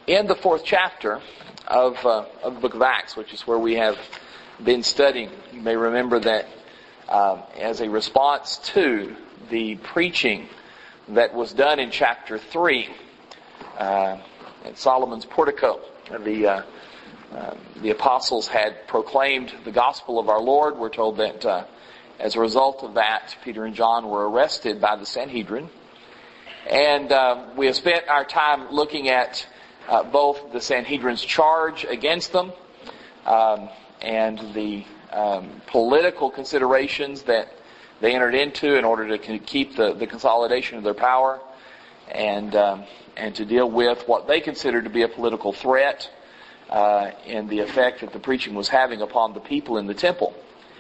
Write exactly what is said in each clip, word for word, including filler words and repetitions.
in the fourth chapter of, uh, of the book of Acts, which is where we have been studying. You may remember that um, as a response to the preaching that was done in chapter three uh, at Solomon's portico, the uh, uh, the apostles had proclaimed the gospel of our Lord. We're told that uh, as a result of that, Peter and John were arrested by the Sanhedrin. And uh, we have spent our time looking at uh, both the Sanhedrin's charge against them um, and the um, political considerations that they entered into in order to keep the, the consolidation of their power, and um, and to deal with what they considered to be a political threat uh, in the effect that the preaching was having upon the people in the temple.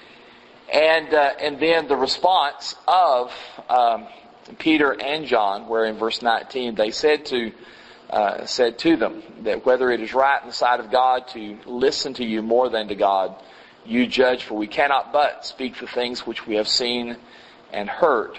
And uh, and then the response of um, Peter and John, where in verse nineteen they said to uh, said to them that whether it is right in the sight of God to listen to you more than to God, you judge, for we cannot but speak the things which we have seen and heard.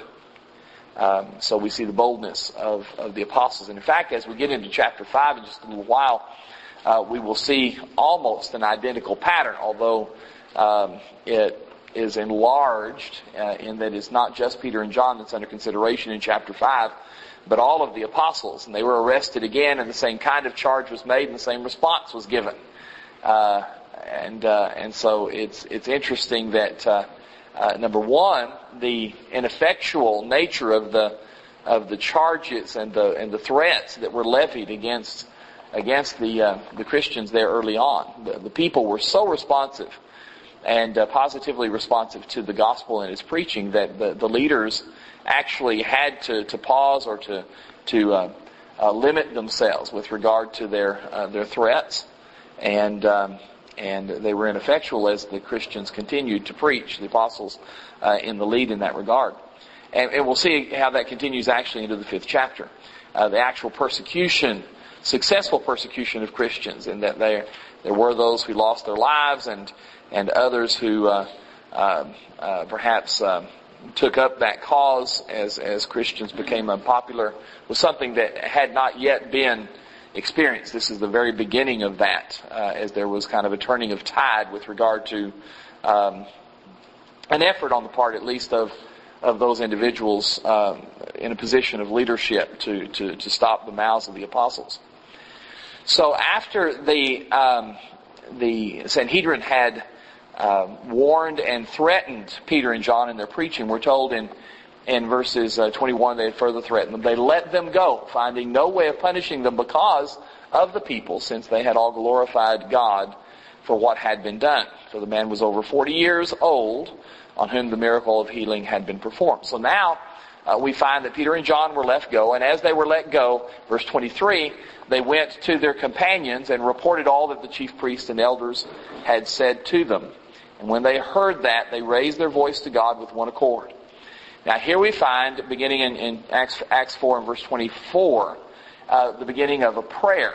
Um, so we see the boldness of, of the apostles. And in fact, as we get into chapter five in just a little while, uh, we will see almost an identical pattern, although um, it is enlarged uh, in that it's not just Peter and John that's under consideration in chapter five, but all of the apostles. And they were arrested again, and the same kind of charge was made, and the same response was given. Uh, and uh, and so it's it's interesting that uh, uh, number one, the ineffectual nature of the of the charges and the and the threats that were levied against against the uh, the Christians there early on. The, the people were so responsive and uh, positively responsive to the gospel and its preaching that the, the leaders actually had to, to pause or to to uh, uh, limit themselves with regard to their uh, their threats, and um, and they were ineffectual as the Christians continued to preach, the apostles uh, in the lead in that regard. And, and we'll see how that continues actually into the fifth chapter. Uh, the actual persecution, successful persecution of Christians, in that there there were those who lost their lives and and others who uh, uh, uh, perhaps uh, took up that cause as as Christians became unpopular, was something that had not yet been experienced. This is the very beginning of that, uh, as there was kind of a turning of tide with regard to um, an effort on the part, at least, of of those individuals um, in a position of leadership to to to stop the mouths of the apostles. So after the um, the Sanhedrin had um, warned and threatened Peter and John in their preaching, we're told in in verses uh, twenty-one they had further threatened them. They let them go, finding no way of punishing them because of the people, since they had all glorified God for what had been done. For the man was over forty years old, on whom the miracle of healing had been performed. So now uh, we find that Peter and John were let go, and as they were let go, verse twenty-three, they went to their companions and reported all that the chief priests and elders had said to them. And when they heard that, they raised their voice to God with one accord. Now here we find, beginning in, in Acts, Acts four and verse twenty-four, uh, the beginning of a prayer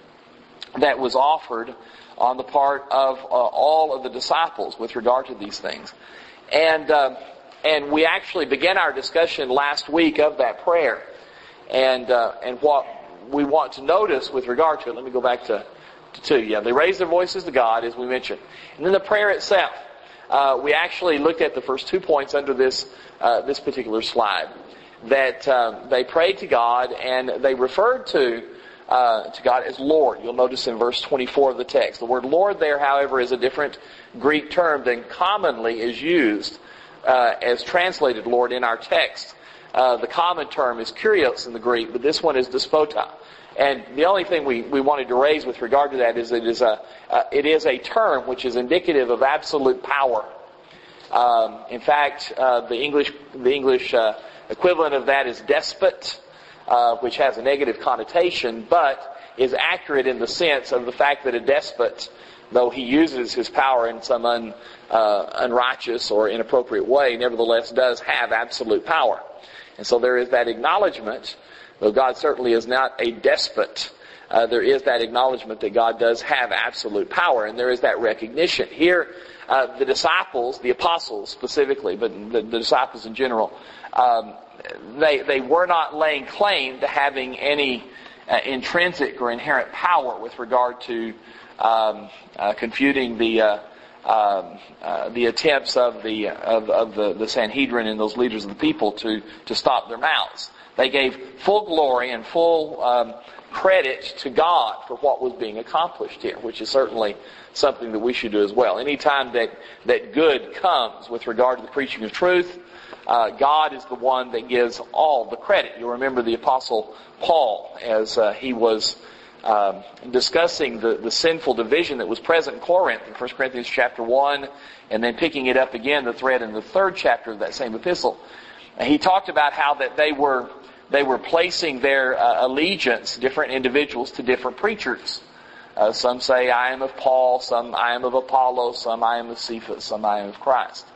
that was offered on the part of uh, all of the disciples with regard to these things. And uh, and we actually began our discussion last week of that prayer. And uh, and what we want to notice with regard to it, let me go back to, to two. Yeah, they raised their voices to God, as we mentioned. And then the prayer itself. Uh, we actually looked at the first two points under this uh, this particular slide. That uh, they prayed to God, and they referred to uh, to God as Lord. You'll notice in verse twenty-four of the text. The word Lord there, however, is a different Greek term than commonly is used uh, as translated Lord in our text. Uh, the common term is kurios in the Greek, but this one is despota. And the only thing we, we wanted to raise with regard to that is it is a uh, it is a term which is indicative of absolute power. Um, in fact, uh, the English the English uh, equivalent of that is despot, uh, which has a negative connotation, but is accurate in the sense of the fact that a despot, though he uses his power in some un, uh, unrighteous or inappropriate way, nevertheless does have absolute power. And so there is that acknowledgement, though God certainly is not a despot, uh, there is that acknowledgement that God does have absolute power, and there is that recognition. Here, uh, the disciples, the apostles specifically, but the, the disciples in general, um, they they were not laying claim to having any uh, intrinsic or inherent power with regard to um, uh, confuting the uh, um, uh, the attempts of the of, of the, the Sanhedrin and those leaders of the people to to stop their mouths. They gave full glory and full um, credit to God for what was being accomplished here, which is certainly something that we should do as well. Anytime that, that good comes with regard to the preaching of truth, uh, God is the one that gives all the credit. You'll remember the Apostle Paul as uh, he was um, discussing the, the sinful division that was present in Corinth in First Corinthians chapter one, and then picking it up again, the thread in the third chapter of that same epistle. And he talked about how that they were They were placing their uh, allegiance, different individuals, to different preachers. Uh, some say, I am of Paul, some I am of Apollos, some I am of Cephas, some I am of Christ.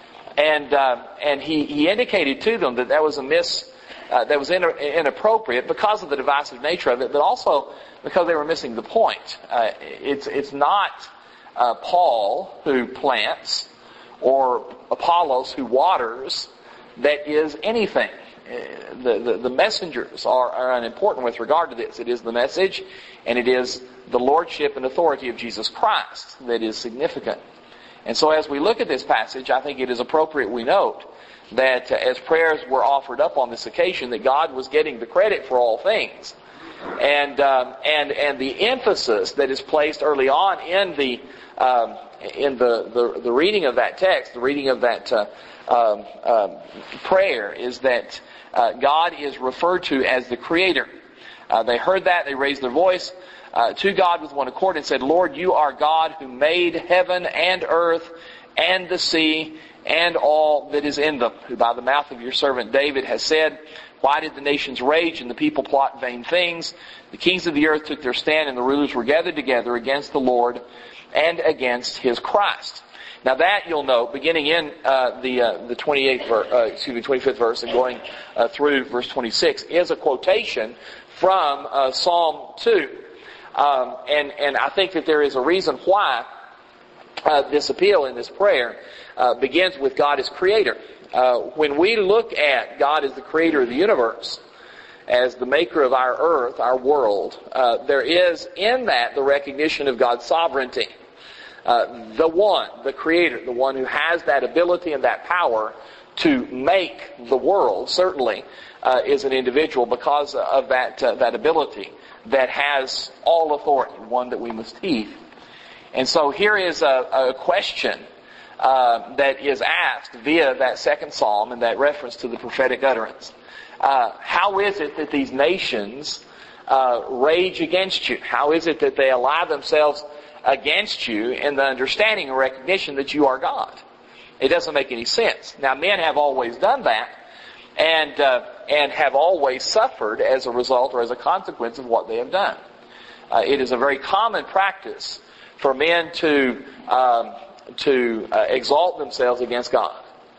And uh, and he, he indicated to them that that was a miss, uh, that was in, inappropriate because of the divisive nature of it, but also because they were missing the point. Uh, it's it's not uh, Paul who plants or Apollos who waters that is anything. The, the, the messengers are, are unimportant with regard to this. It is the message, and it is the lordship and authority of Jesus Christ that is significant. And so as we look at this passage, I think it is appropriate we note that uh, as prayers were offered up on this occasion, that God was getting the credit for all things. And um, and and the emphasis that is placed early on in the um, in the, the, the reading of that text, the reading of that uh, um, um, prayer, is that Uh, God is referred to as the Creator. Uh, they heard that, they raised their voice uh, to God with one accord and said, Lord, you are God who made heaven and earth and the sea and all that is in them, who by the mouth of your servant David has said, why did the nations rage and the people plot vain things? The kings of the earth took their stand and the rulers were gathered together against the Lord and against His Christ. Now that you'll note, beginning in uh, the uh, the twenty-eighth verse, uh, excuse me, twenty-fifth verse, and going uh, through verse twenty-six, is a quotation from uh, Psalm two, um, and and I think that there is a reason why uh, this appeal in this prayer uh, begins with God as Creator. Uh, when we look at God as the Creator of the universe, as the maker of our earth, our world, uh, there is in that the recognition of God's sovereignty. Uh, the one, the Creator, the one who has that ability and that power to make the world, certainly uh, is an individual because of that uh, that ability that has all authority, one that we must heed. And so here is a, a question uh, that is asked via that second psalm and that reference to the prophetic utterance. Uh, how is it that these nations uh, rage against you? How is it that they ally themselves against you in the understanding and recognition that you are God? It doesn't make any sense. Now, men have always done that, and uh, and have always suffered as a result or as a consequence of what they have done. Uh, it is a very common practice for men to um, to uh, exalt themselves against God,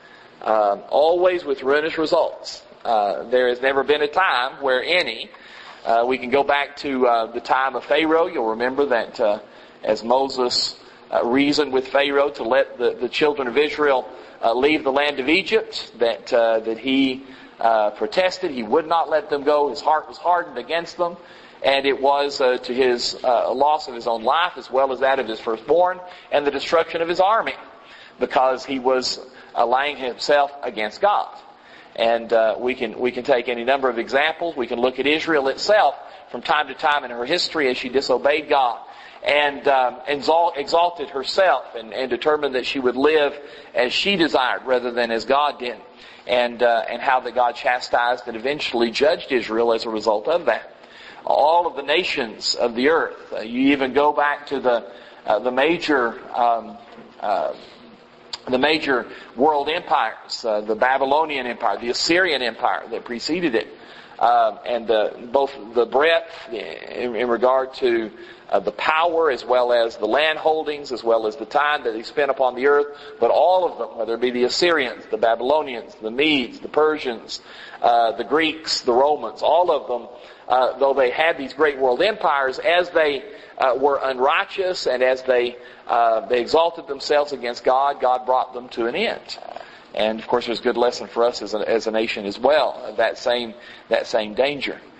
um, always with ruinous results. Uh, there has never been a time where any. Uh, we can go back to uh, the time of Pharaoh. You'll remember that. Uh, As Moses uh, reasoned with Pharaoh to let the, the children of Israel uh, leave the land of Egypt, that uh, that he uh, protested. He would not let them go. His heart was hardened against them. And it was uh, to his uh, loss of his own life as well as that of his firstborn and the destruction of his army, because he was allying himself against God. And uh, we can we can take any number of examples. We can look at Israel itself from time to time in her history as she disobeyed God and um, exalted herself and, and determined that she would live as she desired rather than as God did, and uh, and how that God chastised and eventually judged Israel as a result of that. All of the nations of the earth, uh, you even go back to the uh, the major um, uh, the major world empires, uh, the Babylonian Empire, the Assyrian Empire that preceded it, uh, and the, both the breadth in, in regard to Uh, the power as well as the land holdings, as well as the time that they spent upon the earth, but all of them, whether it be the Assyrians, the Babylonians, the Medes, the Persians, uh, the Greeks, the Romans, all of them, uh, though they had these great world empires, as they uh, were unrighteous and as they uh, they exalted themselves against God, God brought them to an end. And of course, there's a good lesson for us as a, as a nation as well, that same that same danger.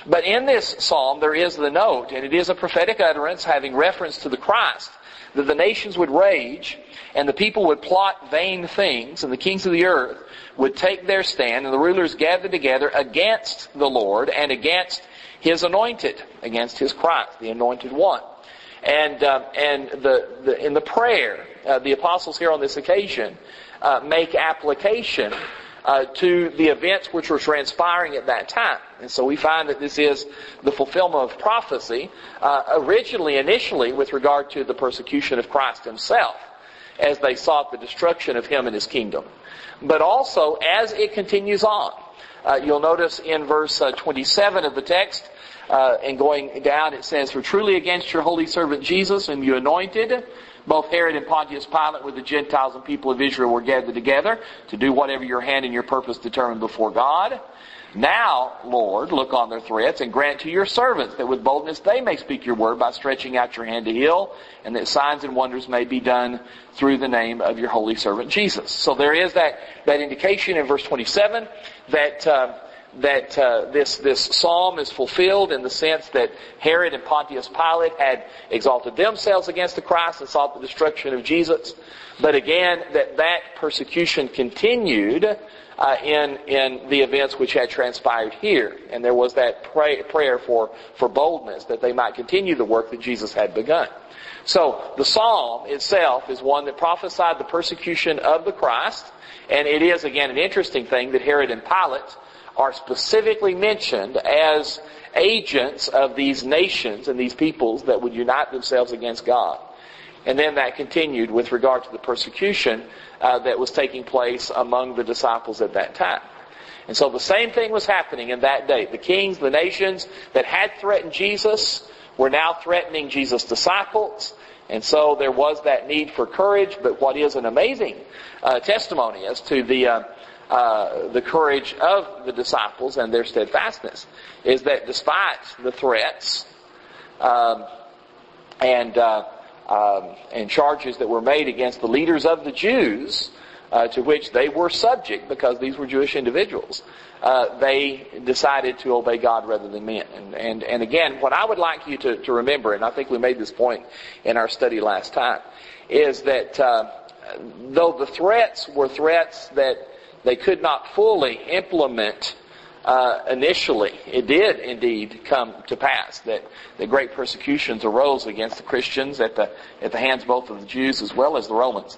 But in this psalm there is the note, and it is a prophetic utterance having reference to the Christ, that the nations would rage, and the people would plot vain things, and the kings of the earth would take their stand, and the rulers gather together against the Lord and against His anointed, against His Christ, the anointed one. And uh, and the, the in the prayer, uh, the apostles here on this occasion uh, make application uh, to the events which were transpiring at that time. And so we find that this is the fulfillment of prophecy, uh, originally, initially, with regard to the persecution of Christ Himself, as they sought the destruction of Him and His kingdom. But also as it continues on. Uh, you'll notice in verse uh, twenty-seven of the text, uh, and going down, it says, "For truly against your holy servant Jesus, whom you anointed, both Herod and Pontius Pilate with the Gentiles and people of Israel were gathered together to do whatever your hand and your purpose determined before God. Now, Lord, look on their threats and grant to your servants that with boldness they may speak your word by stretching out your hand to heal, and that signs and wonders may be done through the name of your holy servant Jesus." So there is that, that indication in verse twenty-seven that uh, that uh, this this psalm is fulfilled in the sense that Herod and Pontius Pilate had exalted themselves against the Christ and sought the destruction of Jesus. But again, that that persecution continued Uh, in in the events which had transpired here. And there was that pray, prayer for, for boldness, that they might continue the work that Jesus had begun. So the psalm itself is one that prophesied the persecution of the Christ. And it is, again, an interesting thing that Herod and Pilate are specifically mentioned as agents of these nations and these peoples that would unite themselves against God. And then that continued with regard to the persecution uh, that was taking place among the disciples at that time. And so the same thing was happening in that day. The kings, the nations that had threatened Jesus were now threatening Jesus' disciples. And so there was that need for courage. But what is an amazing uh, testimony as to the uh, uh, the courage of the disciples and their steadfastness is that despite the threats um, and uh, Um, and charges that were made against the leaders of the Jews, uh, to which they were subject because these were Jewish individuals, uh, they decided to obey God rather than men. And, and, and again, what I would like you to, to remember, and I think we made this point in our study last time, is that uh, though the threats were threats that they could not fully implement Uh, initially, it did indeed come to pass that the great persecutions arose against the Christians at the at the hands both of the Jews as well as the Romans,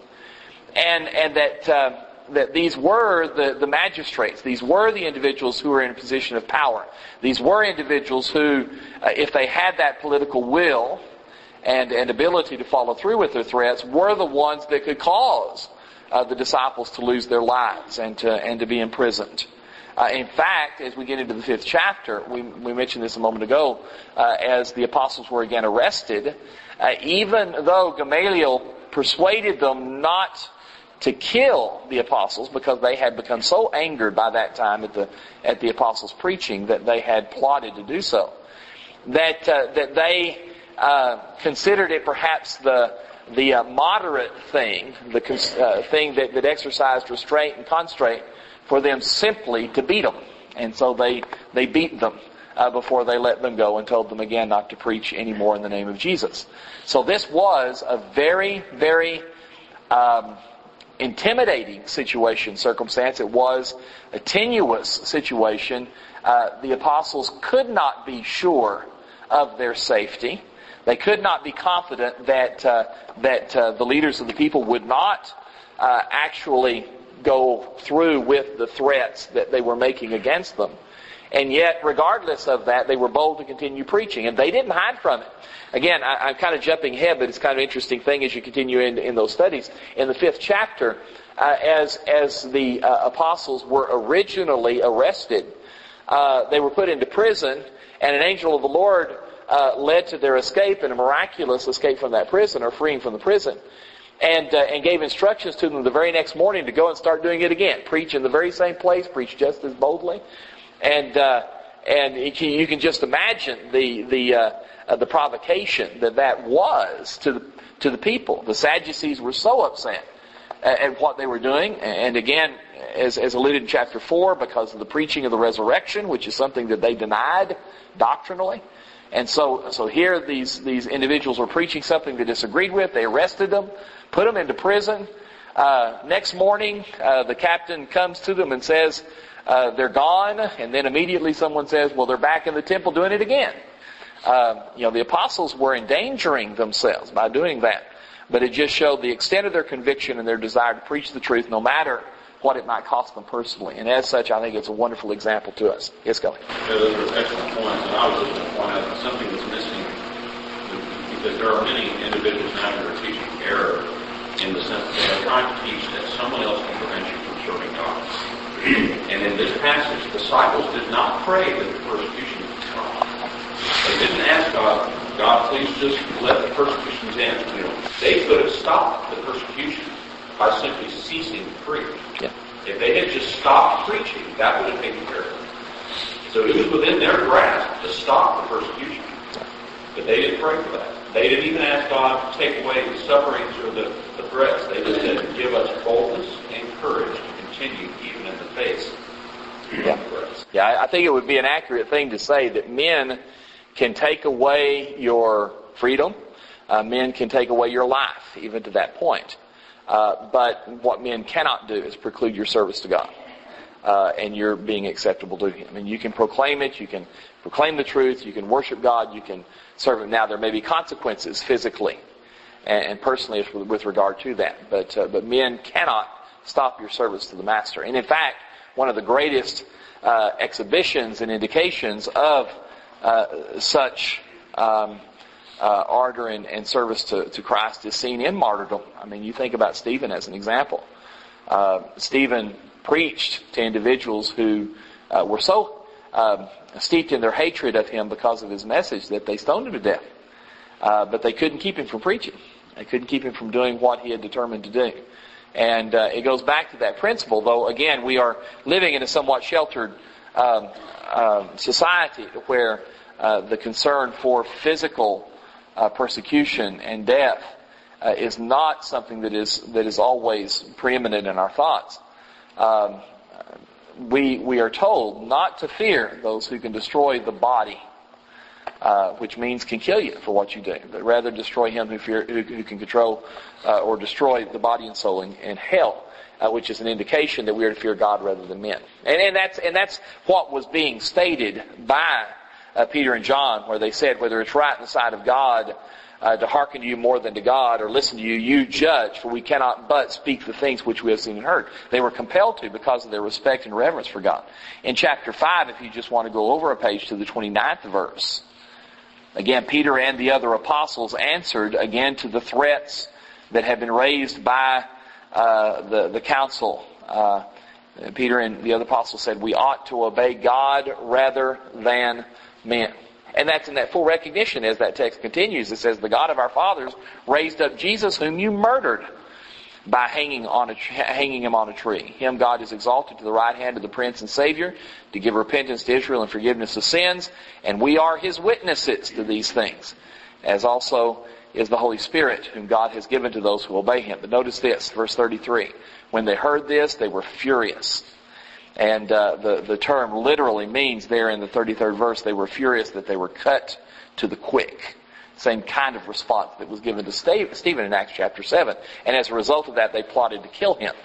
and and that uh, that these were the the magistrates, these were the individuals who were in a position of power. These were individuals who, uh, if they had that political will and and ability to follow through with their threats, were the ones that could cause uh, the disciples to lose their lives and to and to be imprisoned. Uh, in fact, as we get into the fifth chapter, we, we mentioned this a moment ago, uh, as the apostles were again arrested, uh, even though Gamaliel persuaded them not to kill the apostles because they had become so angered by that time at the at the apostles' preaching that they had plotted to do so, that uh, that they uh, considered it perhaps the the uh, moderate thing, the uh, thing that, that exercised restraint and constraint, for them simply to beat them. And so they they beat them uh, before they let them go and told them again not to preach anymore in the name of Jesus. So this was a very, very um, intimidating situation, circumstance. It was a tenuous situation. Uh, the apostles could not be sure of their safety. They could not be confident that uh, that uh, the leaders of the people would not uh, actually go through with the threats that they were making against them. And yet, regardless of that, they were bold to continue preaching. And they didn't hide from it. Again, I, I'm kind of jumping ahead, but it's kind of an interesting thing as you continue in, in those studies. In the fifth chapter, uh, as, as the uh, apostles were originally arrested, uh, they were put into prison, and an angel of the Lord uh, led to their escape, and a miraculous escape from that prison, or freeing from the prison. And, uh, and gave instructions to them the very next morning to go and start doing it again. Preach in the very same place, preach just as boldly. And, uh, and it, you can just imagine the, the, uh, uh, the provocation that that was to the, to the people. The Sadducees were so upset at, at what they were doing. And again, as, as alluded in chapter four, because of the preaching of the resurrection, which is something that they denied doctrinally. And so, so here these, these individuals were preaching something they disagreed with. They arrested them, put them into prison. Uh, next morning, uh, the captain comes to them and says, uh, they're gone. And then immediately someone says, well, they're back in the temple doing it again. Uh, you know, the apostles were endangering themselves by doing that. But it just showed the extent of their conviction and their desire to preach the truth, no matter what it might cost them personally. And as such, I think it's a wonderful example to us. Yes, Kelly. Yeah, those are excellent points. And I was looking to point out that something that's missing, because there are many individuals now who are teaching error in the sense that they are trying to teach that someone else can prevent you from serving God. And in this passage, the disciples did not pray that the persecution would come. They didn't ask God, God, please just let the persecutions end. You know, they could have stopped the persecution by simply ceasing to preach. Yeah. If they had just stopped preaching, that would have taken care of it. So it was within their grasp to stop the persecution. But they didn't pray for that. They didn't even ask God to take away the sufferings or the, the threats. They just said, give us boldness and courage to continue even in the face yeah. of threats. Yeah, I think it would be an accurate thing to say that men can take away your freedom. Uh, men can take away your life, even to that point. Uh, but what men cannot do is preclude your service to God. Uh, and your being acceptable to Him. I mean, you can proclaim it, you can proclaim the truth, you can worship God, you can serve Him. Now, there may be consequences physically and, and personally with, with regard to that. But, uh, but men cannot stop your service to the Master. And in fact, one of the greatest uh, exhibitions and indications of uh, such um, uh, ardor and, and service to, to Christ is seen in martyrdom. I mean, you think about Stephen as an example. Uh, Stephen preached to individuals who uh, were so um, steeped in their hatred of him because of his message that they stoned him to death. Uh, but they couldn't keep him from preaching. They couldn't keep him from doing what he had determined to do. And uh, it goes back to that principle, though, again, we are living in a somewhat sheltered um, uh, society where uh, the concern for physical uh, persecution and death uh, is not something that is that is always preeminent in our thoughts. Um, we we are told not to fear those who can destroy the body, uh, which means can kill you for what you do, but rather destroy him who fear who, who can control uh, or destroy the body and soul in, in hell, uh, which is an indication that we are to fear God rather than men. And, and that's and that's what was being stated by uh, Peter and John, where they said, whether it's right in the sight of God Uh, to hearken to you more than to God, or listen to you, you judge, for we cannot but speak the things which we have seen and heard. They were compelled to because of their respect and reverence for God. In chapter five, if you just want to go over a page to the twenty-ninth verse, again, Peter and the other apostles answered again to the threats that had been raised by uh, the, the council. Uh, Peter and the other apostles said, we ought to obey God rather than men. And that's in that full recognition as that text continues. It says, the God of our fathers raised up Jesus whom you murdered by hanging on a, hanging him on a tree. Him God is exalted to the right hand of the Prince and Savior to give repentance to Israel and forgiveness of sins. And we are His witnesses to these things, as also is the Holy Spirit whom God has given to those who obey Him. But notice this, verse thirty-three. When they heard this, they were furious. And uh, the, the term literally means there in the thirty-third verse, they were furious that they were cut to the quick. Same kind of response that was given to Stephen in Acts chapter seven. And as a result of that, they plotted to kill him.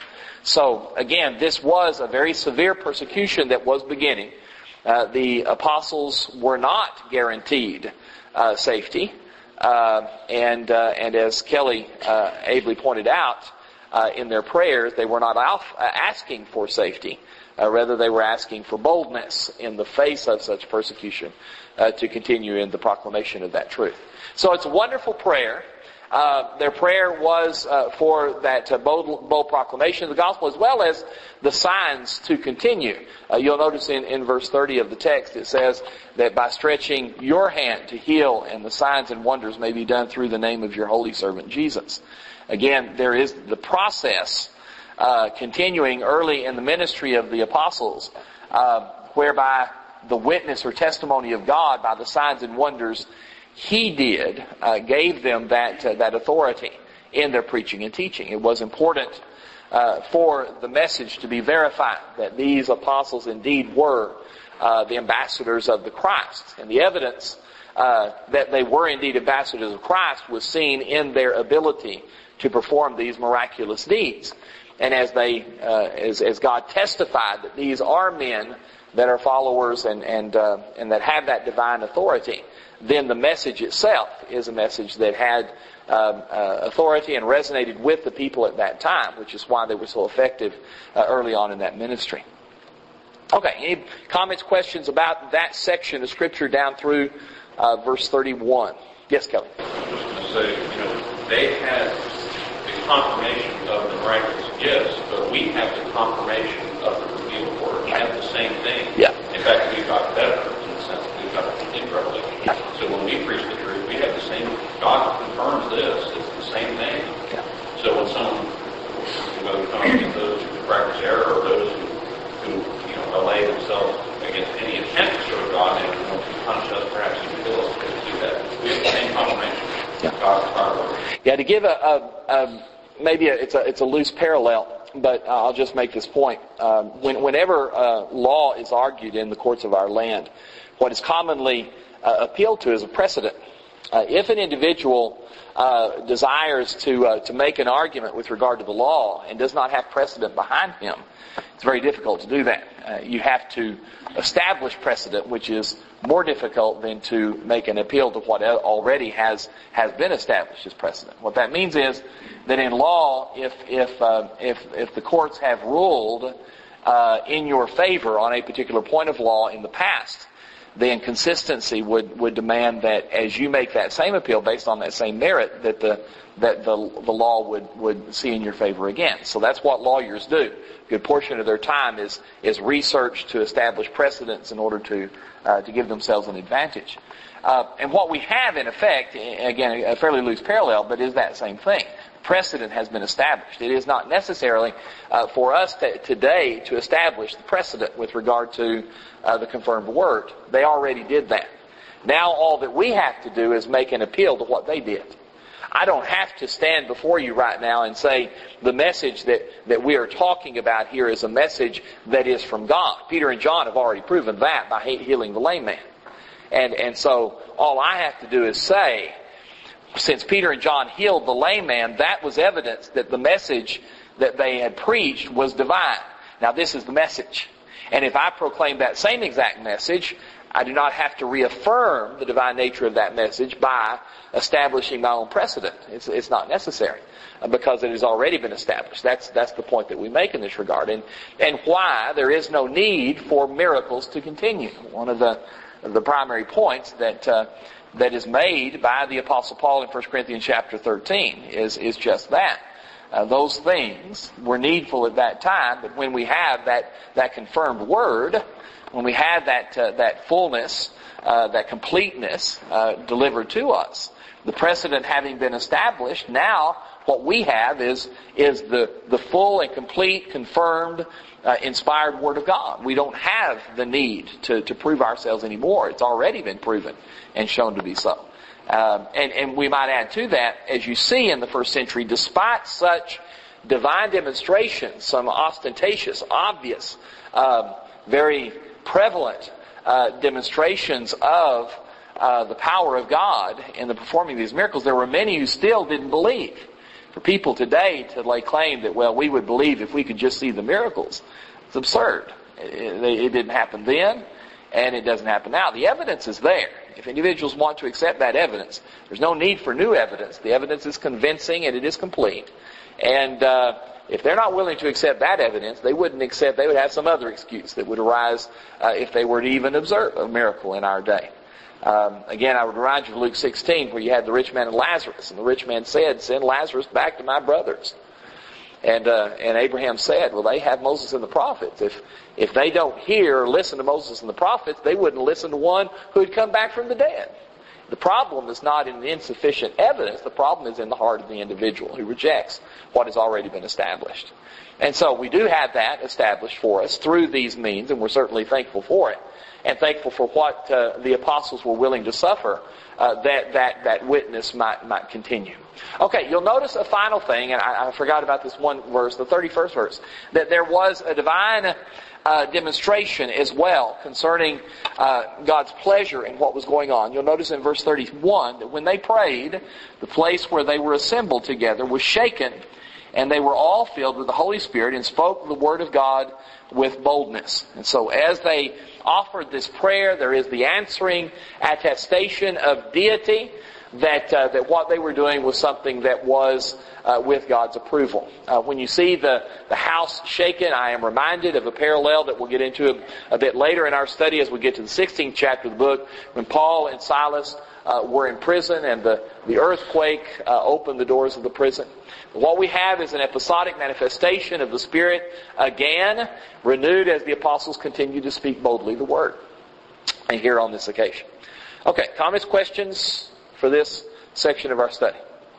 So again, this was a very severe persecution that was beginning. Uh, the apostles were not guaranteed uh, safety. Uh, and, uh, and as Kelly uh, ably pointed out, uh, in their prayers, they were not alf- uh, asking for safety. Uh, rather, they were asking for boldness in the face of such persecution uh, to continue in the proclamation of that truth. So it's a wonderful prayer. Uh, their prayer was uh, for that uh, bold, bold proclamation of the gospel, as well as the signs to continue. Uh, you'll notice in, in verse thirty of the text, it says that by stretching your hand to heal, and the signs and wonders may be done through the name of your holy servant Jesus. Again, there is the process Uh, continuing early in the ministry of the apostles, uh, whereby the witness or testimony of God by the signs and wonders He did uh, gave them that uh, that authority in their preaching and teaching. It was important uh, for the message to be verified, that these apostles indeed were uh, the ambassadors of the Christ. And the evidence uh, that they were indeed ambassadors of Christ was seen in their ability to perform these miraculous deeds. And as they, uh, as, as God testified that these are men that are followers and and uh, and that have that divine authority, then the message itself is a message that had um, uh, authority and resonated with the people at that time, which is why they were so effective uh, early on in that ministry. Okay, any comments, questions about that section of Scripture down through uh, verse thirty-one? Yes, Kelly. So, you know, they had the confirmation of the miraculous gifts, but we have the confirmation of the revealed word. We have the same thing. Yeah. In fact, we've got better in the sense that we've got a complete revelation. Yeah. So when we preach the truth, we have the same. God confirms this. It's the same thing. Yeah. So when someone, whether we come against those who practice error or those who, who you know, allay themselves against any attempt to serve God and want to punish us, perhaps even kill us because we do that, we have the same confirmation. Yeah. God's power. Yeah, to give a, a, a maybe a, it's a it's a loose parallel, but uh, I'll just make this point. Um, when, whenever uh, law is argued in the courts of our land, what is commonly uh, appealed to is a precedent. Uh, if an individual uh, desires to uh, to make an argument with regard to the law and does not have precedent behind him, it's very difficult to do that. Uh, you have to establish precedent, which is more difficult than to make an appeal to what already has has been established as precedent. What that means is that in law, if if uh, if if the courts have ruled uh, in your favor on a particular point of law in the past, then consistency would, would demand that as you make that same appeal based on that same merit, that the that the the law would, would see in your favor again. So that's what lawyers do. A good portion of their time is is research to establish precedents in order to uh, to give themselves an advantage. Uh, and what we have in effect, again, a fairly loose parallel, but is that same thing. Precedent has been established. It is not necessarily uh, for us to, today to establish the precedent with regard to uh, the confirmed word. They already did that. Now all that we have to do is make an appeal to what they did. I don't have to stand before you right now and say the message that, that we are talking about here is a message that is from God. Peter and John have already proven that by healing the lame man. And, and so all I have to do is say, since Peter and John healed the lame man, that was evidence that the message that they had preached was divine. Now this is the message. And if I proclaim that same exact message, I do not have to reaffirm the divine nature of that message by establishing my own precedent. It's, it's not necessary because it has already been established. That's, that's the point that we make in this regard. And, and why there is no need for miracles to continue. One of the, the primary points that, uh, that is made by the Apostle Paul in First Corinthians chapter thirteen is, is just that. Uh, those things were needful at that time, but when we have that, that confirmed word, when we have that, uh, that fullness, uh, that completeness, uh, delivered to us, the precedent having been established, now what we have is, is the, the full and complete, confirmed, uh, inspired Word of God. We don't have the need to, to prove ourselves anymore. It's already been proven and shown to be so. Um, and, and we might add to that, as you see in the first century, despite such divine demonstrations, some ostentatious, obvious, um, very prevalent uh, demonstrations of uh, the power of God in the performing of these miracles, there were many who still didn't believe. For people today to lay claim that, well, we would believe if we could just see the miracles, it's absurd. It, it, it didn't happen then, and it doesn't happen now. The evidence is there. If individuals want to accept that evidence, there's no need for new evidence. The evidence is convincing and it is complete. And uh, if they're not willing to accept that evidence, they wouldn't accept, they would have some other excuse that would arise uh, if they were to even observe a miracle in our day. Um, again, I would remind you of Luke sixteen, where you had the rich man and Lazarus. And the rich man said, send Lazarus back to my brothers. And uh, and Abraham said, well, they have Moses and the prophets. If if they don't hear or listen to Moses and the prophets, they wouldn't listen to one who had come back from the dead. The problem is not in the insufficient evidence. The problem is in the heart of the individual who rejects what has already been established. And so we do have that established for us through these means, and we're certainly thankful for it. and thankful for what uh, the apostles were willing to suffer, uh, that that that witness might might continue. Okay, you'll notice a final thing, and I, I forgot about this one verse, the thirty-first verse, that there was a divine uh, demonstration as well concerning uh, God's pleasure in what was going on. You'll notice in verse thirty-one that when they prayed, the place where they were assembled together was shaken, and they were all filled with the Holy Spirit and spoke the word of God with boldness. And so as they offered this prayer, there is the answering attestation of deity that uh, that what they were doing was something that was uh, with God's approval. Uh, when you see the, the house shaken, I am reminded of a parallel that we'll get into a, a bit later in our study as we get to the sixteenth chapter of the book, when Paul and Silas uh, were in prison and the, the earthquake uh, opened the doors of the prison. What we have is an episodic manifestation of the Spirit again, renewed as the apostles continue to speak boldly the Word. And here on this occasion. Okay, comments, questions for this section of our study?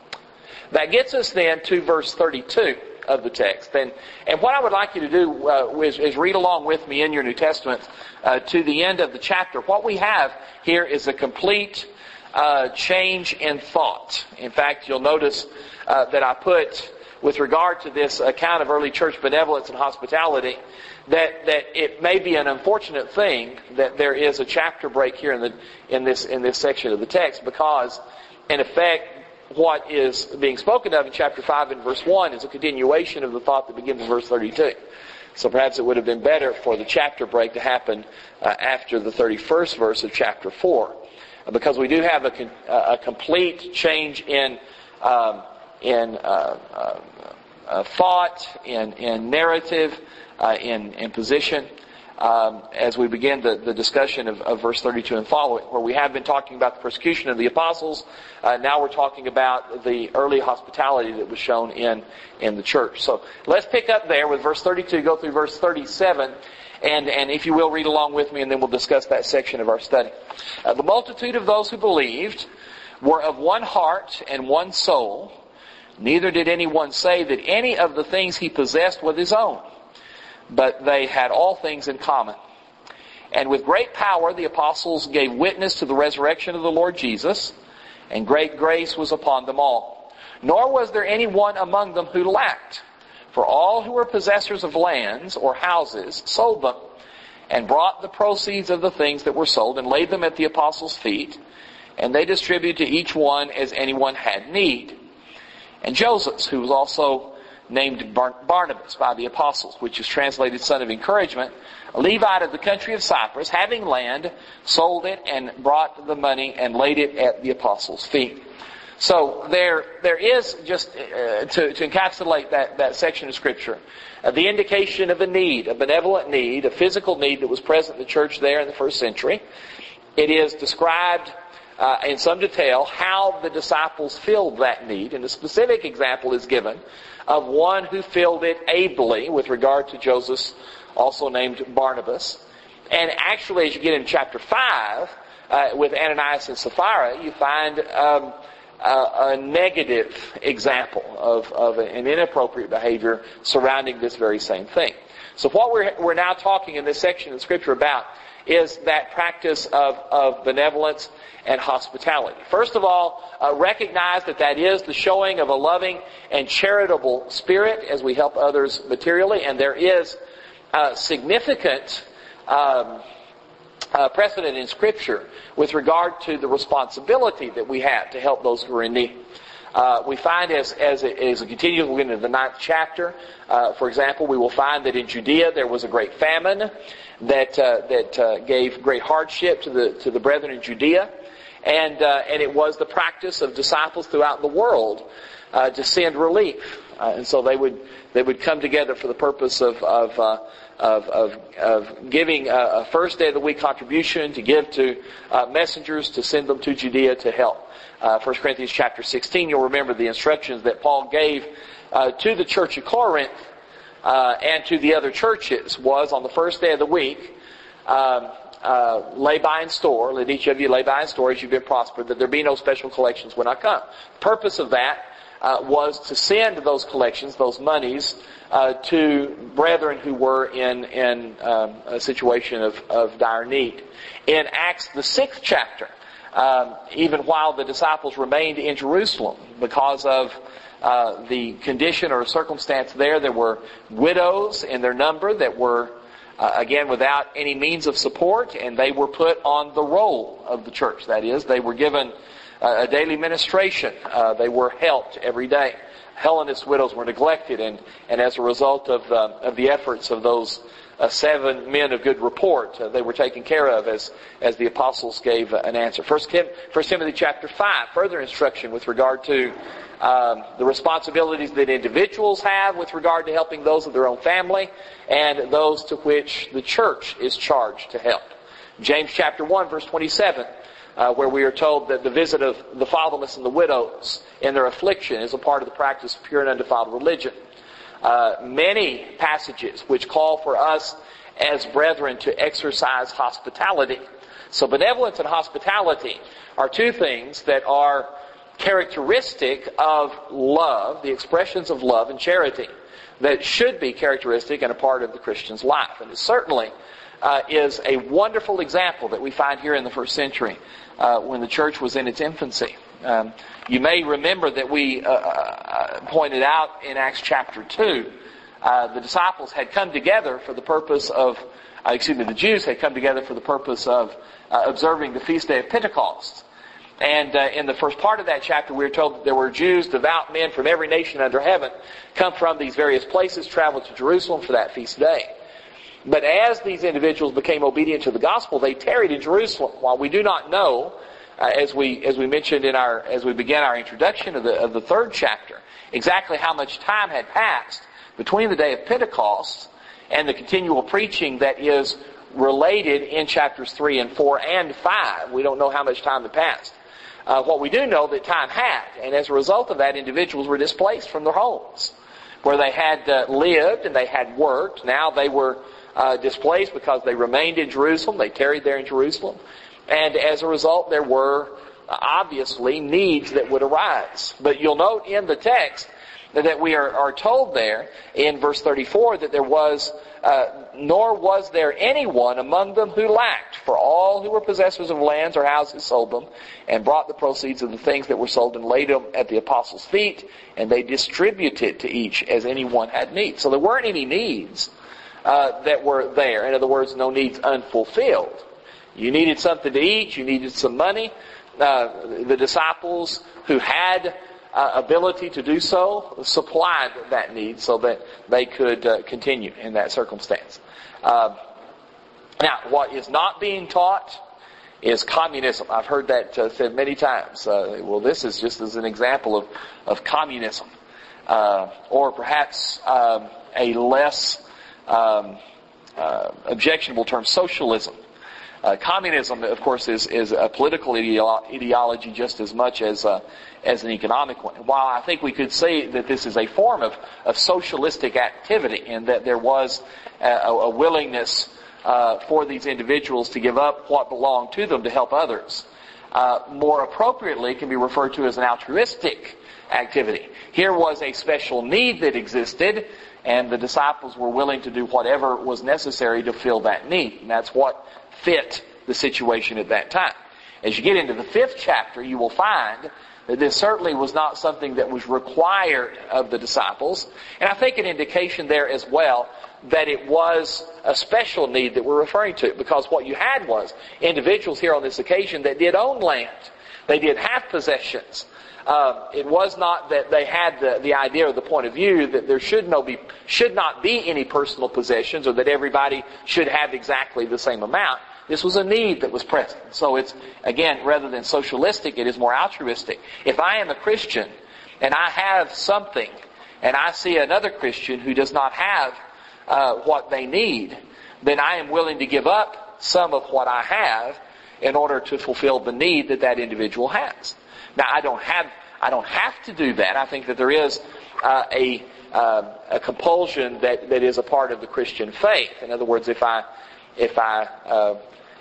That gets us then to verse thirty-two of the text. And, and what I would like you to do uh, is, is read along with me in your New Testament uh, to the end of the chapter. What we have here is a complete uh, change in thought. In fact, you'll notice uh, that I put, with regard to this account of early church benevolence and hospitality, that that it may be an unfortunate thing that there is a chapter break here in the in this in this section of the text, because in effect what is being spoken of in chapter five and verse one is a continuation of the thought that begins in verse thirty-two. So perhaps it would have been better for the chapter break to happen uh, after the thirty-first verse of chapter four, because we do have a, a complete change in um, in uh, uh, uh, thought, in in narrative, uh, in in position. Um, as we begin the, the discussion of, of verse thirty-two and following, where we have been talking about the persecution of the apostles, uh, now we're talking about the early hospitality that was shown in, in the church. So let's pick up there with verse thirty-two, go through verse thirty-seven, and, and if you will, read along with me, and then we'll discuss that section of our study. Uh, the multitude of those who believed were of one heart and one soul. Neither did anyone say that any of the things he possessed was his own, but they had all things in common. And with great power the apostles gave witness to the resurrection of the Lord Jesus, and great grace was upon them all. Nor was there any one among them who lacked, for all who were possessors of lands or houses sold them, and brought the proceeds of the things that were sold, and laid them at the apostles' feet, and they distributed to each one as anyone had need. And Joseph, who was also named Barnabas by the apostles, which is translated son of encouragement, a Levite of the country of Cyprus, having land, sold it and brought the money and laid it at the apostles' feet. So there, there is, just uh, to, to encapsulate that, that section of Scripture, uh, the indication of a need, a benevolent need, a physical need that was present in the church there in the first century. It is described Uh, in some detail how the disciples filled that need, and a specific example is given of one who filled it ably with regard to Joseph, also named Barnabas. And actually, as you get in chapter five, uh, with Ananias and Sapphira, you find um, a, a negative example of, of an inappropriate behavior surrounding this very same thing. So what we're, we're now talking in this section of Scripture about is that practice of, of benevolence and hospitality. First of all, uh, recognize that that is the showing of a loving and charitable spirit as we help others materially, and there is uh, significant um, uh, precedent in Scripture with regard to the responsibility that we have to help those who are in need. Uh, we find as as it, as it continues into the ninth chapter, uh, for example, we will find that in Judea there was a great famine that uh, that uh, gave great hardship to the to the brethren in Judea, and uh, and it was the practice of disciples throughout the world uh, to send relief, uh, and so they would they would come together for the purpose of of uh, of, of of giving a, a first day of the week contribution to give to uh, messengers to send them to Judea to help. Uh, First Corinthians chapter sixteen, you'll remember the instructions that Paul gave uh, to the church of Corinth uh, and to the other churches was on the first day of the week, um, uh, lay by and store, let each of you lay by and store as you've been prospered, that there be no special collections when I come. The purpose of that uh, was to send those collections, those monies, uh, to brethren who were in, in um, a situation of, of dire need. In Acts, the sixth chapter, um, even while the disciples remained in Jerusalem, because of uh, the condition or circumstance there, there were widows in their number that were, uh, again, without any means of support, and they were put on the roll of the church. That is, they were given uh, a daily ministration. Uh, they were helped every day. Hellenist widows were neglected, and, and as a result of, uh, of the efforts of those uh, seven men of good report, uh, they were taken care of as, as the apostles gave uh, an answer. First, Tim, First Timothy chapter five, further instruction with regard to um, the responsibilities that individuals have with regard to helping those of their own family and those to which the church is charged to help. James chapter one, verse twenty-seven. Uh, where we are told that the visit of the fatherless and the widows in their affliction is a part of the practice of pure and undefiled religion. Uh, many passages which call for us as brethren to exercise hospitality. So benevolence and hospitality are two things that are characteristic of love, the expressions of love and charity, that should be characteristic and a part of the Christian's life. And it certainly uh, is a wonderful example that we find here in the first century. Uh, when the church was in its infancy. Um, you may remember that we uh, uh, pointed out in Acts chapter two, uh, the disciples had come together for the purpose of, uh, excuse me, the Jews had come together for the purpose of uh, observing the feast day of Pentecost. And uh, in the first part of that chapter, we were told that there were Jews, devout men from every nation under heaven, come from these various places, traveled to Jerusalem for that feast day. But as these individuals became obedient to the gospel, they tarried in Jerusalem. While we do not know, uh, as we as we mentioned in our as we began our introduction of the of the third chapter, exactly how much time had passed between the day of Pentecost and the continual preaching that is related in chapters three and four and five. We don't know how much time had passed. Uh, what we do know that time had, and as a result of that, individuals were displaced from their homes, where they had uh, lived and they had worked. Now they were Uh, displaced because they remained in Jerusalem. They tarried there in Jerusalem. And as a result, there were uh, obviously needs that would arise. But you'll note in the text that, that we are, are told there in verse thirty-four that there was, uh, nor was there anyone among them who lacked. For all who were possessors of lands or houses sold them and brought the proceeds of the things that were sold and laid them at the apostles' feet, and they distributed to each as anyone had need. So there weren't any needs Uh, that were there. In other words, no needs unfulfilled. You needed something to eat. You needed some money. Uh, the disciples who had uh, ability to do so supplied that need so that they could uh, continue in that circumstance. Uh, now, what is not being taught is communism. I've heard that uh, said many times. Uh, well, this is just as an example of, of communism. Uh, or perhaps um, a less Um, uh, objectionable term, socialism. Uh, communism, of course, is, is a political ideo- ideology just as much as uh, as an economic one. While I think we could say that this is a form of, of socialistic activity, and that there was a, a willingness uh, for these individuals to give up what belonged to them to help others, uh, more appropriately can be referred to as an altruistic activity. Here was a special need that existed, and the disciples were willing to do whatever was necessary to fill that need. And that's what fit the situation at that time. As you get into the fifth chapter, you will find that this certainly was not something that was required of the disciples. And I think an indication there as well that it was a special need that we're referring to. Because what you had was individuals here on this occasion that did own land. They did have possessions. Uh, it was not that they had the, the idea or the point of view that there should no be should not be any personal possessions, or that everybody should have exactly the same amount. This was a need that was present. So it's, again, rather than socialistic, it is more altruistic. If I am a Christian and I have something, and I see another Christian who does not have uh, what they need, then I am willing to give up some of what I have in order to fulfill the need that that individual has. Now, I don't have I don't have to do that. I think that there is uh, a uh, a compulsion that, that is a part of the Christian faith. In other words, if I if I uh,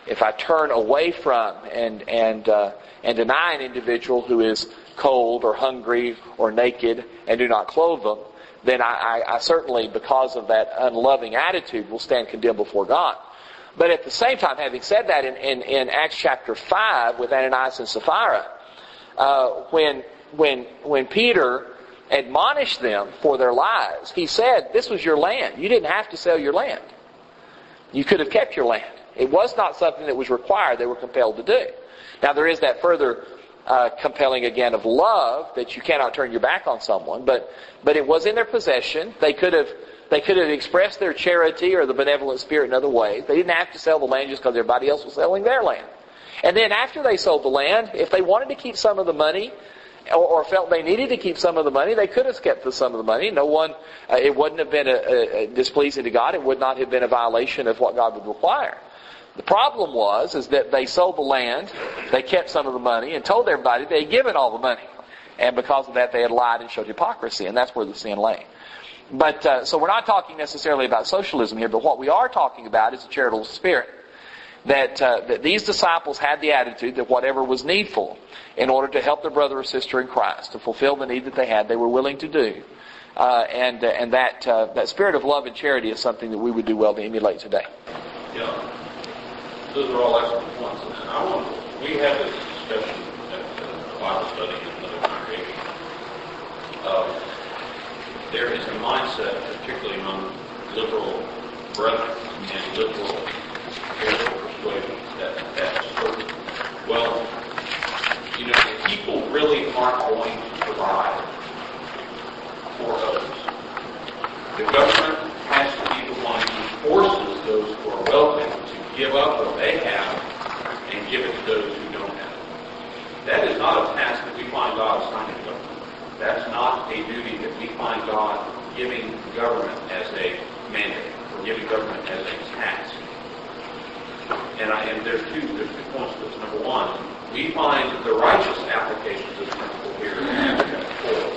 if I turn away from and and uh, and deny an individual who is cold or hungry or naked and do not clothe them, then I, I, I certainly, because of that unloving attitude, will stand condemned before God. But at the same time, having said that, in, in, in Acts chapter five with Ananias and Sapphira, uh, when when when Peter admonished them for their lives, he said, "This was your land. You didn't have to sell your land. You could have kept your land. It was not something that was required. They were compelled to do." Now there is that further uh, compelling again of love, that you cannot turn your back on someone, but but it was in their possession. They could have they could have expressed their charity or the benevolent spirit in other ways. They didn't have to sell the land just because everybody else was selling their land. And then after they sold the land, if they wanted to keep some of the money, or, or felt they needed to keep some of the money, they could have kept some of the money. No one, uh, it wouldn't have been a, a, a displeasing to God. It would not have been a violation of what God would require. The problem was, is that they sold the land, they kept some of the money, and told everybody they had given all the money. And because of that, they had lied and showed hypocrisy, and that's where the sin lay. But, uh, so we're not talking necessarily about socialism here, but what we are talking about is a charitable spirit. That, uh, that these disciples had the attitude that whatever was needful in order to help their brother or sister in Christ, to fulfill the need that they had, they were willing to do. Uh, and, uh, and that, uh, that spirit of love and charity is something that we would do well to emulate today. Yeah. Those are all excellent points. And I want to, we had this discussion at the Bible study in another congregation. Um, there is a mindset, particularly among liberal brethren and liberal spiritual persuasions, that that's certain. Well, you know, if people really aren't going to provide for others, the government has to be the one who forces those who are wealthy to give up what they have and give it to those who don't have it. That is not a task that we find God assigning to government. That's not a duty that we find God giving government as a mandate or giving government as a task. And, I, and there's two there's two points to this. Number one, we find the righteous application of this principle here in Acts chapter four.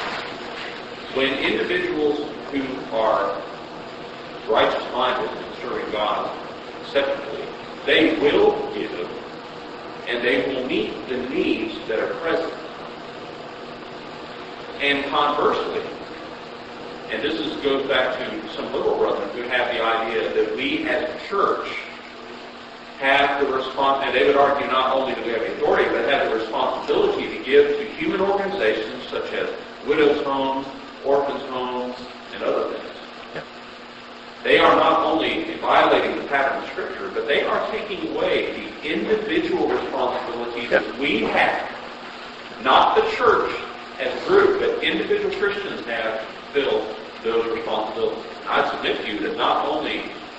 When individuals who are righteous-minded and serving God acceptably, they will give, and they will meet the needs that are present. And conversely, and this is, goes back to some liberal brethren who have the idea that we as a church have the response, and they would argue not only do we have the authority, but have the responsibility to give to human organizations such as widows' homes, orphans' homes, and other things. Yeah. They are not only violating the pattern of Scripture, but they are taking away the individual responsibility yeah. that we have, not the church as a group, but individual Christians have to fulfill those responsibilities. I submit to you that not only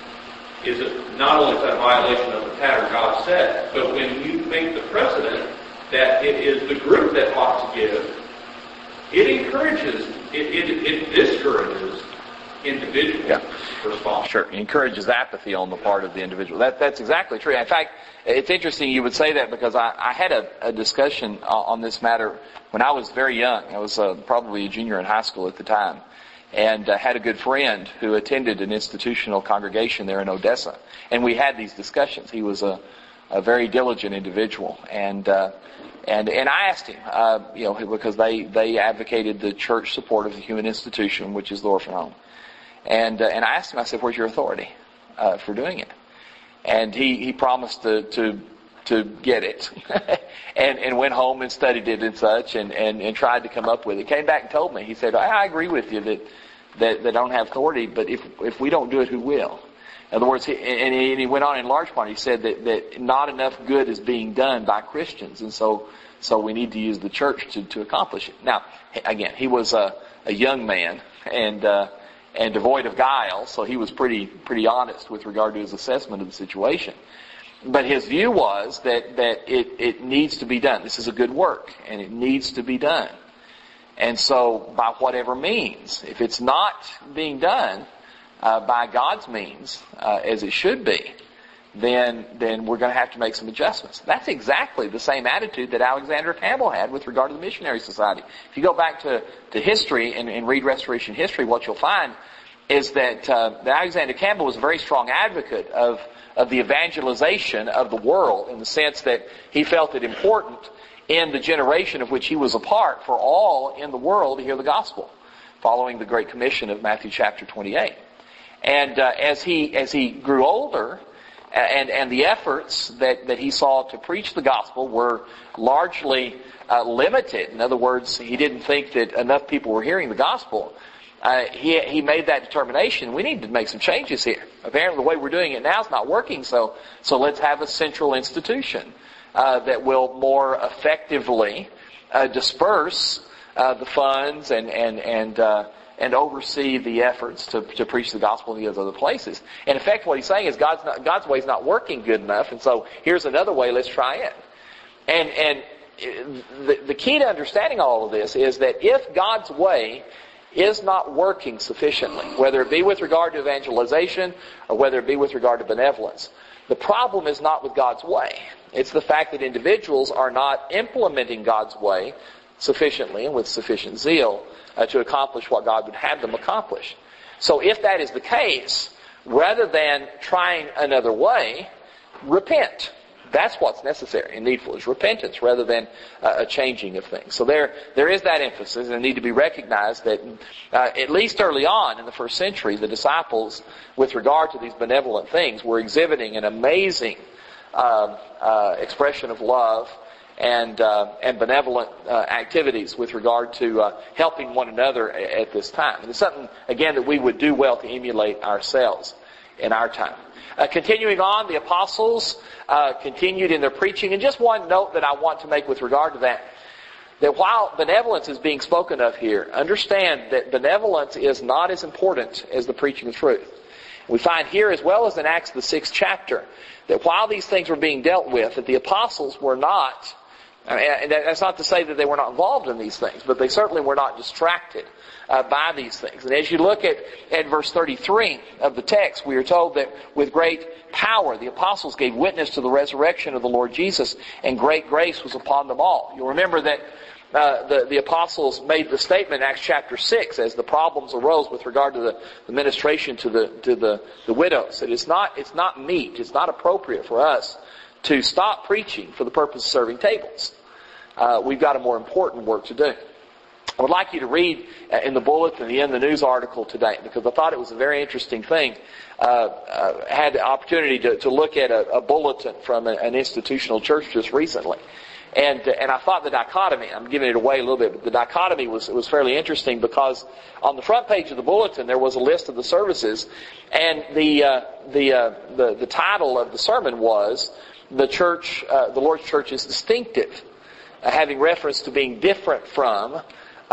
is it not only is that a violation of the pattern God set, but when you make the precedent that it is the group that ought to give, it encourages, it, it, it discourages individual yeah. response. Sure, it encourages apathy on the part of the individual. That, that's exactly true. In fact, it's interesting you would say that because I, I had a, a discussion uh, on this matter when I was very young. I was uh, probably a junior in high school at the time. And uh, had a good friend who attended an institutional congregation there in Odessa. And we had these discussions. He was a, a very diligent individual. And uh, and and I asked him, uh, you know, because they, they advocated the church support of the human institution, which is the orphan home. And uh, and I asked him, I said, where's your authority uh, for doing it? And he, he promised to, to to get it. and and went home and studied it and such and, and, and tried to come up with it. Came back and told me, he said, I, I agree with you that That, that don't have authority, but if if we don't do it, who will? In other words, he, and, he, and he went on in large part. He said that, that not enough good is being done by Christians, and so so we need to use the church to, to accomplish it. Now, again, he was a, a young man and uh, and devoid of guile, so he was pretty pretty honest with regard to his assessment of the situation. But his view was that that it it needs to be done. This is a good work, and it needs to be done. And so, by whatever means, if it's not being done uh, by God's means, uh, as it should be, then then we're going to have to make some adjustments. That's exactly the same attitude that Alexander Campbell had with regard to the Missionary Society. If you go back to, to history and, and read Restoration history, what you'll find is that, uh, that Alexander Campbell was a very strong advocate of, of the evangelization of the world, in the sense that he felt it important in the generation of which he was a part for all in the world to hear the gospel, following the Great Commission of Matthew chapter twenty-eight. And uh, as he as he grew older, and and the efforts that, that he saw to preach the gospel were largely uh, limited. In other words, he didn't think that enough people were hearing the gospel. Uh, he he made that determination. We need to make some changes here. Apparently, the way we're doing it now is not working. So so let's have a central institution uh, that will more effectively uh, disperse uh, the funds and and and. Uh, and oversee the efforts to, to preach the gospel in these other places. In effect, what he's saying is God's not, God's way is not working good enough, and so here's another way, let's try it. And, and the, the key to understanding all of this is that if God's way is not working sufficiently, whether it be with regard to evangelization or whether it be with regard to benevolence, the problem is not with God's way. It's the fact that individuals are not implementing God's way sufficiently and with sufficient zeal uh, to accomplish what God would have them accomplish. So if that is the case, rather than trying another way, repent. That's what's necessary and needful, is repentance rather than uh, a changing of things. So there, there is that emphasis, and it need to be recognized that uh, at least early on in the first century, the disciples, with regard to these benevolent things, were exhibiting an amazing uh, uh, expression of love and uh, and benevolent uh, activities with regard to uh, helping one another at this time. And it's something, again, that we would do well to emulate ourselves in our time. Uh, continuing on, the apostles uh, continued in their preaching. And just one note that I want to make with regard to that, that while benevolence is being spoken of here, understand that benevolence is not as important as the preaching of truth. We find here, as well as in Acts the sixth chapter, that while these things were being dealt with, that the apostles were not, and that's not to say that they were not involved in these things, but they certainly were not distracted uh, by these things. And as you look at, at verse thirty-three of the text, we are told that with great power the apostles gave witness to the resurrection of the Lord Jesus, and great grace was upon them all. You'll remember that uh, the, the apostles made the statement in Acts chapter six as the problems arose with regard to the, the ministration to the to the, the widows. That it's not it's not meet, it's not appropriate for us to stop preaching for the purpose of serving tables. Uh, we've got a more important work to do. I would like you to read in the bulletin, in the news article today, because I thought it was a very interesting thing. Uh, uh, had the opportunity to, to look at a, a bulletin from a, an institutional church just recently. And and I thought the dichotomy, I'm giving it away a little bit, but the dichotomy was was fairly interesting, because on the front page of the bulletin there was a list of the services, and the uh, the, uh, the the title of the sermon was the church, uh, the Lord's Church is distinctive, uh, having reference to being different from, uh,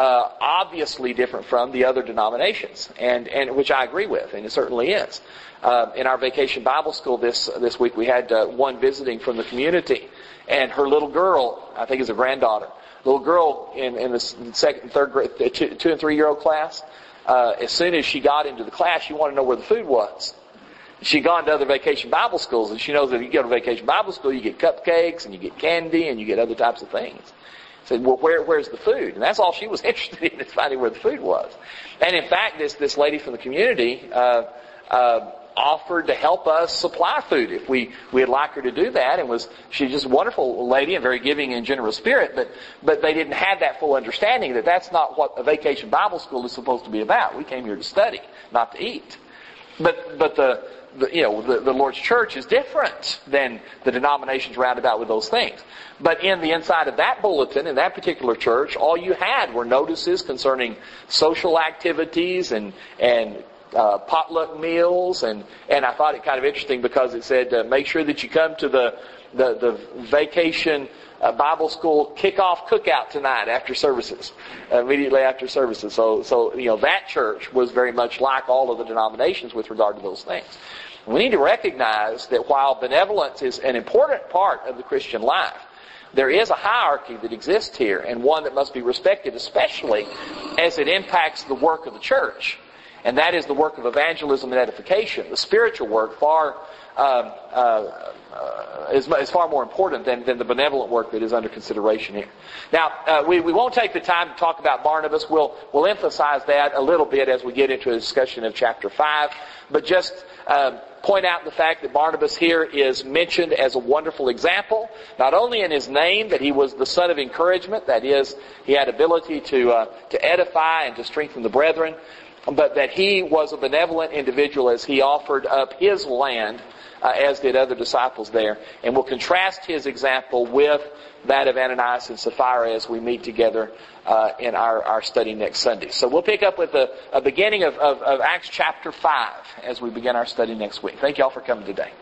obviously different from the other denominations, and and which I agree with, and it certainly is. Uh, in our vacation Bible school this this week, we had uh, one visiting from the community, and her little girl, I think is a granddaughter, little girl in in the second and third grade, two, two and three year old class. Uh, as soon as she got into the class, she wanted to know where the food was. She'd gone to other vacation Bible schools, and she knows that if you go to vacation Bible school, you get cupcakes, and you get candy, and you get other types of things. I said, well, where, where's the food? And that's all she was interested in, is finding where the food was. And in fact, this, this lady from the community uh, uh, offered to help us supply food if we, we'd like her to do that. And was she's just a wonderful lady and very giving and generous spirit, but, but they didn't have that full understanding that that's not what a vacation Bible school is supposed to be about. We came here to study, not to eat. But, but the, The, you know, the, the Lord's Church is different than the denominations round about with those things. But in the inside of that bulletin, in that particular church, all you had were notices concerning social activities and and uh, potluck meals, and and I thought it kind of interesting because it said uh, make sure that you come to the the, the vacation uh, Bible school kickoff cookout tonight after services, uh, immediately after services. So so you know that church was very much like all of the denominations with regard to those things. We need to recognize that while benevolence is an important part of the Christian life, there is a hierarchy that exists here, and one that must be respected, especially as it impacts the work of the church And that is the work of evangelism and edification. The spiritual work far um, uh, uh, is, is far more important than, than the benevolent work that is under consideration here. Now, uh, we, we won't take the time to talk about Barnabas. We'll, we'll emphasize that a little bit as we get into a discussion of chapter five. But just um, point out the fact that Barnabas here is mentioned as a wonderful example, not only in his name, that he was the son of encouragement, that is, he had ability to uh, to edify and to strengthen the brethren, but that he was a benevolent individual as he offered up his land, uh, as did other disciples there. And we'll contrast his example with that of Ananias and Sapphira as we meet together uh, in our, our study next Sunday. So we'll pick up with a, a beginning of, of, of Acts chapter five as we begin our study next week. Thank you all for coming today.